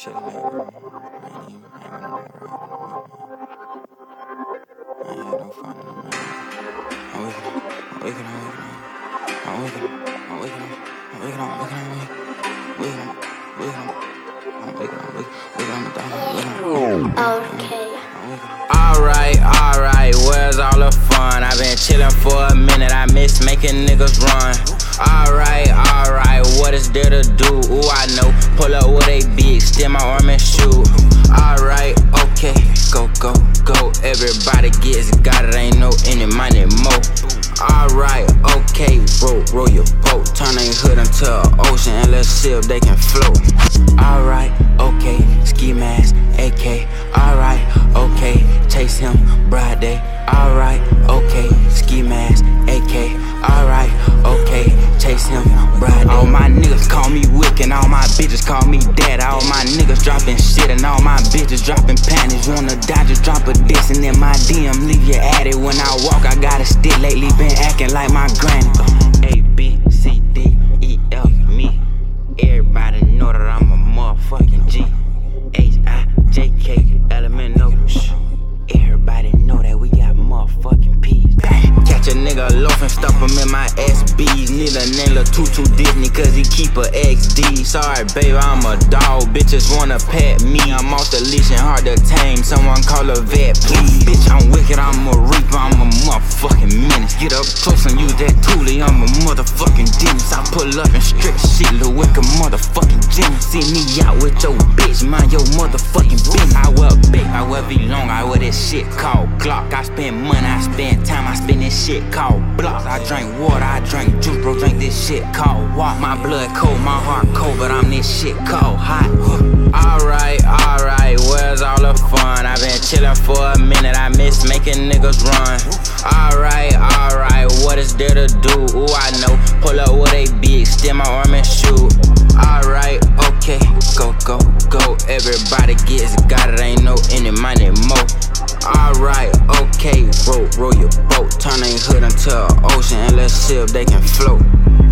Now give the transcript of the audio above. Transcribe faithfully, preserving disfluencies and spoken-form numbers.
chillin' at work. I ain't even, I ain't gonna lie, I ain't had no fun in the morning. I'm waking up, I'm waking up, I'm waking up, I'm waking up, I'm waking up, I'm waking up, I'm waking up, waking up, I'm waking up, waking up, waking up, Okay. Alright, alright, where's all the fun? I've been chillin' for a minute, I miss making niggas run. Alright, alright, what is there to do? Ooh, I know, pull up with a big, extend my arm and shoot. Alright, okay, go, go, go. Everybody gets got it, ain't no any money more. Alright, okay, roll, roll your boat. Turn a hood into an ocean and let's see if they can float. Alright, okay, ski mask, A K. Alright, okay, chase him, broad day. Alright, okay, ski mask, A K. Alright, okay, chase him, broad day. All my niggas call me Wick and all my bitches call me dad. All my niggas dropping shit and all my bitches dropping panties. Wanna die, just drop a diss and in my D M leave you at it. When I walk, I got a stick, lately been acting like my granny. A, B, C, D, E, F, me. Everybody know that I'm a motherfucking G. H, I, J, K, L M N O. Everybody know that we got motherfucking P's. Catch a nigga loafing, stuff him in my S B's. Need a nigga Tutu Disney cause he keep a X D. Sorry baby, I'm a dog, bitches wanna pet me. I'm off the leash and hard to tame, someone call a vet please. Bitch, I'm wicked, I'm a reaper, I'm a motherfucking menace. Get up close and use that toolie, I'm a motherfucking genius. I pull up and strip shit, little wicked motherfucking genius. See me out with your bitch, mind your motherfucking business. I wear big, I wear V long, I wear this shit called Glock. I spend money, I spend time, I spend this shit called blocks. I drink water, I drink juice, bro, drink this shit called walk. My blood cold, my heart cold, but I'm this shit called hot. Alright, alright, where's all the fun? I've been chillin' for a minute, I miss making niggas run. Alright, alright, what is there to do? Ooh, I know, pull up with a big, extend my arm and shoot. Alright, okay, go, go, go. Everybody gets got it, ain't no any money more. Alright, okay, roll, roll your boat. Turn a hood into an ocean and let's see if they can float.